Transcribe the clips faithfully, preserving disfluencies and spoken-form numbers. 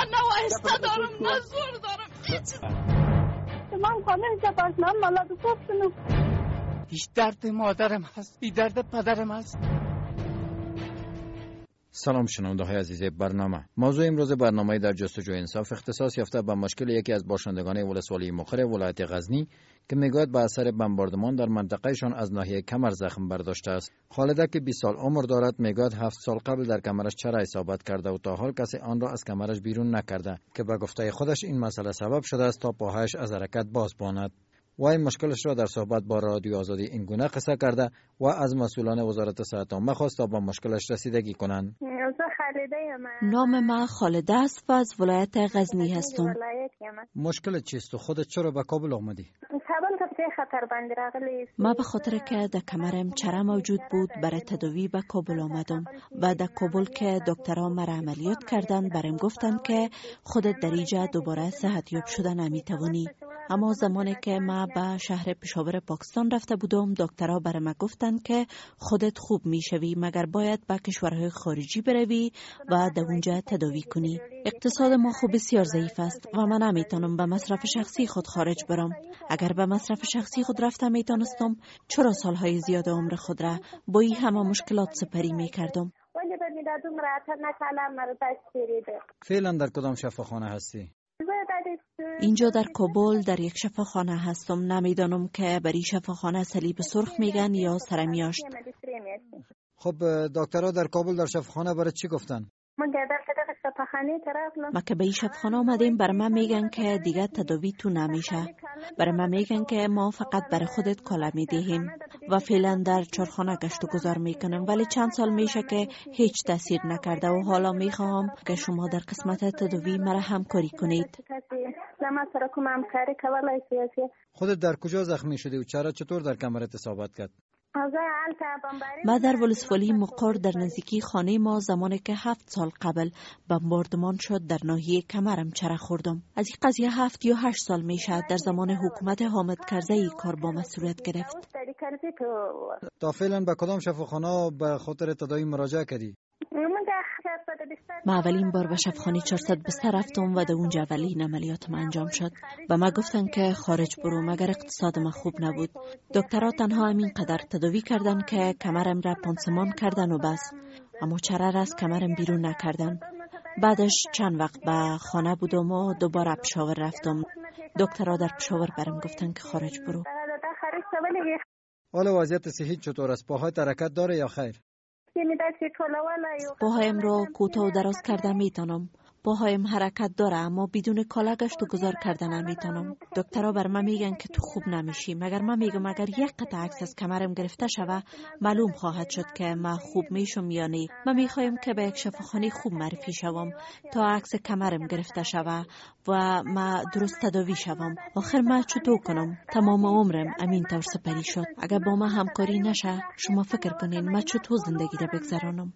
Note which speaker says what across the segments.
Speaker 1: من نوایسته دارم، من زور دارم.
Speaker 2: من کامل شفاشنام مالا دو پفتنو.
Speaker 3: ایش درد مادرم هست، ای درد پدرم هست.
Speaker 4: سلام شنونده های عزیز برنامه. موضوع امروز برنامه در جستجو انصاف اختصاص یافته به مشکل یکی از باشندگان ولسوالی مقر ولایت غزنی که میگوید به اثر بمباردمان در منطقهشان از ناحیه کمر زخم برداشته است. خالده که بیست سال عمر دارد میگوید هفت سال قبل در کمرش چره اصابت کرده و تا حال کسی آن را از کمرش بیرون نکرده که به گفته خودش این مسئله سبب شده است تا پاهایش از حرکت باز ماند. و این مشکلش را در صحبت با رادیو آزادی این گونه قصه کرده و از مسئولان وزارت صحت عامه خواست تا با مشکلش رسیدگی کنند.
Speaker 5: نام من خالده است و از ولایت غزنی هستم.
Speaker 4: مشکل چیست و خودت چرا به کابل آمدی؟
Speaker 5: ما به خاطر که در کمرم چره موجود بود برای تداوی به کابل آمدم و در کابل که دکترها مرا عملیات کردن برام گفتن که خودت در اینجا دوباره صحت یاب شده نمیتوانی. اما زمانی که ما به شهر پشاور پاکستان رفته بودم دکترها برای ما گفتن که خودت خوب میشوی مگر باید به کشورهای خارجی بروی و در اونجا تداوی کنی. اقتصاد ما خوب بسیار ضعیف است و من نمیتونم به مصرف شخصی خود خارج برم. اگر به مصرف شخصی خود رفتم میتونستم چرا سالهای زیاد عمر خود را با این همه مشکلات سپری میکردم.
Speaker 4: فعلا در کدام شفاخانه هستی؟
Speaker 5: اینجا در کابل در یک شفاخانه هستم. نمیدانم که بری شفاخانه صلیب سرخ میگن یا سرمیاشت.
Speaker 4: خب دکترها در کابل در شفاخانه برای چی گفتن؟
Speaker 5: ما که به این شفاخانه آمدیم برای من میگن که دیگه تداوی تو نمیشه. برای من میگن که ما فقط برای خودت کالا میدهیم و فعلا در چارخانه گشت و گذار میکنم، ولی چند سال میشه که هیچ تاثیر نکرده و حالا میخوام که شما در قسمت تداوی مرا همکاری کنید.
Speaker 4: خودت در کجا زخمی شدی و چرا چطور در کمرت اصابت کرد؟
Speaker 5: ما در ولسوالی مقر در نزدیکی خانه ما زمانی که هفت سال قبل بمباردمان شد در ناحیه کمرم چره خوردم. از این قضیه هفت یا هشت سال میشه. در زمان حکومت حامد کرزی کار با مسئولیت گرفت.
Speaker 4: تا فعلا به کدام شفاخانه به خاطر تداوی مراجعه کردی؟
Speaker 5: ما اولین بار به شفاخانه چهارصد بستر رفتم و در اونجا اولین عملیاتم انجام شد و ما گفتن که خارج برو مگر اقتصاد ما خوب نبود. دکترها تنها همین قدر تداوی کردن که کمرم را پانسمان کردن و بس، اما چره را از کمرم بیرون نکردن. بعدش چند وقت به خانه بودم و دوباره پشاور رفتم. دکترها در پشاور برام گفتن که خارج برو.
Speaker 4: حالا وضعیت صحی چطور است؟ پاهایت حرکت داره یا خیر؟
Speaker 5: پاهایم رو کوتاه و دراز کردن میتونم. پاهایم حرکت داره اما بدون کالا گشت و گذار کردن نمیتونم. دکترها بر من میگن که تو خوب نمیشی. مگر من میگم اگر یک قطعه عکس از کمرم گرفته شوه معلوم خواهد شد که من خوب میشم یا نه. من میخوایم که به یک شفاخانه خوب معرفی شوم تا عکس کمرم گرفته شوه و من درست تداوی شوم. آخر من چطور کنم؟ تمام عمرم امین طور سپری شد. اگر با من همکاری نشه شما فکر کنین من چطور زندگی را بگذرانم؟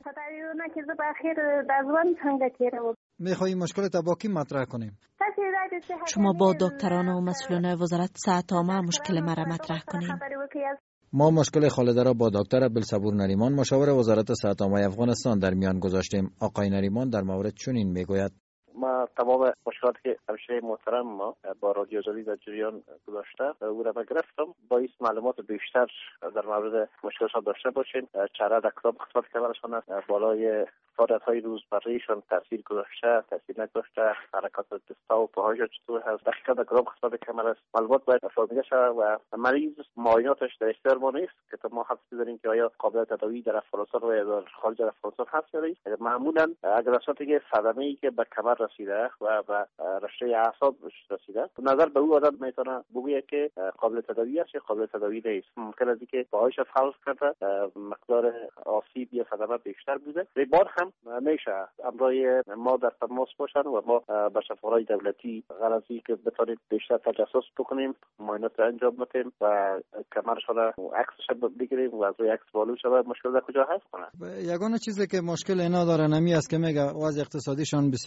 Speaker 4: میخوایی مشکلت با کی مطرح کنیم؟
Speaker 5: شما با دکتران و مسئولان وزارت صحت عامه مشکل مرا مطرح کنیم.
Speaker 4: ما مشکل خالده را با دکتر عبدالصبور نریمان مشاور وزارت صحت عامه افغانستان در میان گذاشتیم. آقای نریمان در مورد چنین میگوید:
Speaker 6: ما تمام مشکلاتی که همشهری محترم ما با رادیو آزادی در جریان گذاشته او را گرفتم با این معلومات بیشتر در مورد مشکلشان داشته باشیم. چره در کدام قسمت کمرشان است، بالای فعالیت‌های روزمره‌ایشان تاثیر گذاشته تاثیر نگذاشته، حرکات دستا و پاهایش چطور هست، دقیقاً در کدام قسمت کمر است، معلومات باید فهمیده شود و مریض معایناتش در اختیار ما نیست که تا ما حدس بزنیم که آیا قابل تداوی در افغانستان و یا در خارج از افغانستان هست یا نیست. معمولاً اگر اصلاً که صدمه‌ای که به کمر رسیده و به رشته اعصاب رسیده نظر به او آدم میتونه بگوید که قابل تداوی است یا قابل تداوی نیست. ممکن است که پاهایش فلج کرده مقدار آسیب یا صدمه بیشتر بوده. بعد هم میشه امرای ما در تماس باشن و ما به شفاخانه‌های دولتی غرضی که بتونیم بیشتر تجسس بکنیم، معاینات انجام بدیم و کمرشان عکسش بگیریم و از روی عکس معلوم شود مشکل در کجا هست کنه.
Speaker 4: یگانه چیزی که مشکل اینا داره نمی است که میگه وضع اقتصادیشان بسیار خوب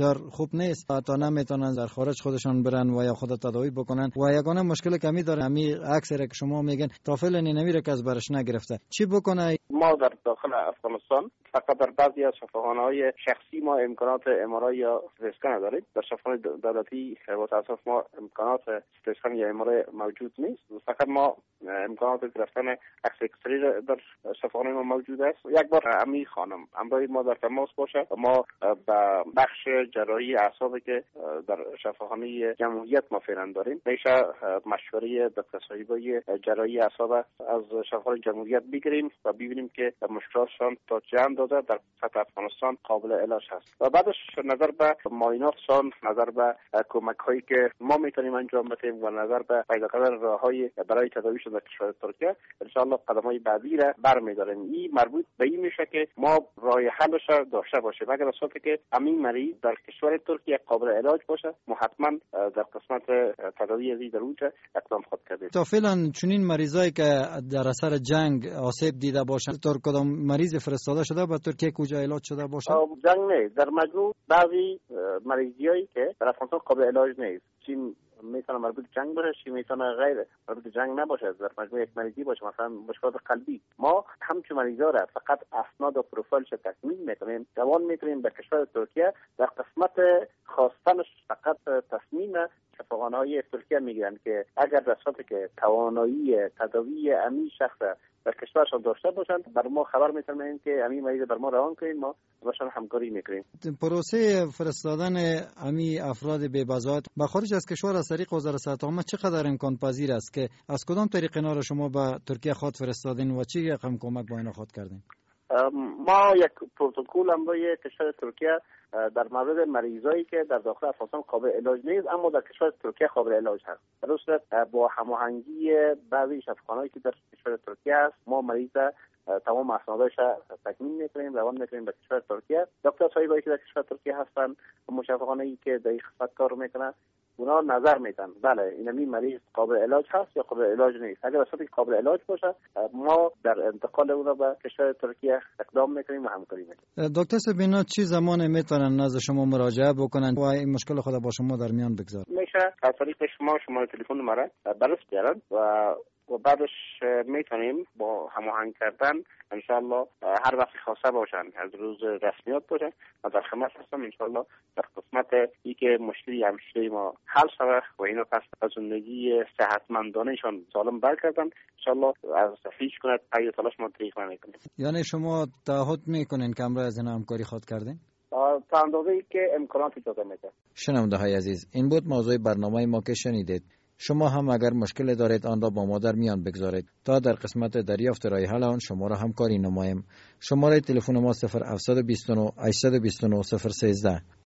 Speaker 4: نیست تا نمیتونن در خارج خودشان برن و یا خود تداوی بکنن و یگانه مشکل کمی داره همین اکثر که شما میگن تا فعلا نمیره که از برش نگرفته. چی بکنه؟
Speaker 6: ما در داخل افغانستان فقط در بعضی از شفاخانه‌های شخصی ما امکانات ام آر آی یا سی تی اسکن نداریم. در شفاخانه دولتی با تاسف ما امکانات سی تی اسکن یا ام آر آی موجود نیست. فقط ما امکانات گرفتن عکس اکسری در شفاخانه ما موجود است. یک بار امی خانم همراه ما در تماس باشه، ما به بخش جراحی اعصاب که در شفاخانه جمهوریت ما فعلا داریم میشه مشوره دکتر صاحبای جراحی اعصاب از شفاخانه جمهوریت بگیریم و ببینیم که مشکلاتشان تا چه اندازه در سطح افغانستان قابل علاج هست و بعدش نظر به معایناتشان، نظر به کمک هایی که ما میتونیم انجام بدیم و نظر به پیدا کردن راههای برای تداویشون در کشور ترکیه ان شاء الله قدم‌های بعدی را برمی‌داریم. این مربوط به این میشه که ما راه حلش داشته باشیم. اگر از صورتی که همین مریض در کشور ترکیه قابل علاج باشه، ما حتما در قسمت تداوی ازی در اونجا اقدام خود کردیم.
Speaker 4: تا فعلا چنین مریضایی که در اثر جنگ آسیب دیده باشن، تا کدام مریض فرستاده شده به ترکیه کجا علاج شده باشه؟
Speaker 6: جنگ نه، در مجموع بعضی مریضیایی که در افغانستان قابل علاج نیست، چی میتونه مربوط جنگ باشه، چی میتونه غیر مربوط جنگ نباشه، در مجموع یک مریضی باشه، مثلا مشکلات قلبی. ما همچون مریضا را فقط اسناد و پروفایلش تکمیل میکنیم، دوام میتونیم به کشور ترکیه. در قسمت خواستنش فقط تصمیم شفاخانه‌های ترکیه میگیرن که اگر در صورتی که توانایی تداوی همین شخص در کشورشان داشته باشند، بر ما خبر میتونیم که همین مریض بر ما روان کنیم، ما باشون همکاری میکنیم.
Speaker 4: پروسه فرستادن همین افراد بی بضاعت به خارج از کشور از طریق وزارت صحت عامه چقدر امکان پذیر است که از کدام طریق اینا را شما به ترکیه خود فرستادین و چی رقم کمک با اینا خود کردین؟
Speaker 6: ما یک پروتکل هم روی کشور ترکیه در مورد مریضایی که در داخل افغانستان قابل علاج نیست اما در کشور ترکیه قابل علاج هست، در صورت با هماهنگی بعضی شفاخانه‌ای که در کشور ترکیه است، ما مریض تمام اسنادش تکمیل میکنیم، روان میکنیم به کشور ترکیه. دکتر صاحبایی که در کشور ترکیه هستن، شفاخانه‌ای که در این قسمت کار میکنن، اونا نظر میدن بله این مریض قابل علاج هست یا قابل علاج نیست. اگر اصلا قابل علاج باشه، ما در انتقال اونا به کشور ترکیه اقدام میکنیم و همکاری میکنیم.
Speaker 4: دکتر صاحب چی زمان میتونن نزد شما مراجعه بکنن و این مشکل خود با شما در میان بگذارن؟
Speaker 6: میشه از طریق شما شماره تلفن مرا بررسی بیارن و و بعدش میتونیم با هماهنگ کردن انشالله هر وقت خواسته باشن از روز رسمیات باشن و در خدمت هستم انشالله در قسمت ای که مشکلی همشیری ما حل شده و اینو پس از زندگی صحتمندانهشان سالم برگردن انشالله از هیچ گونه ای تلاش ما طریق نمیکنیم.
Speaker 4: یعنی شما تعهد میکنین که امروز از این همکاری خود کردین؟
Speaker 6: تا اندازه‌ای که امکانات اجازه میده.
Speaker 4: شنونده های عزیز، این بود موضوع برنامه ما که شنیدید. شما هم اگر مشکل دارید آن را با ما در میان بگذارید تا در قسمت دریافت راه حل آن شما را همکاری نماییم. شماره تلفن ما صفر هفت دو نه هشت دو نه صفر یک سه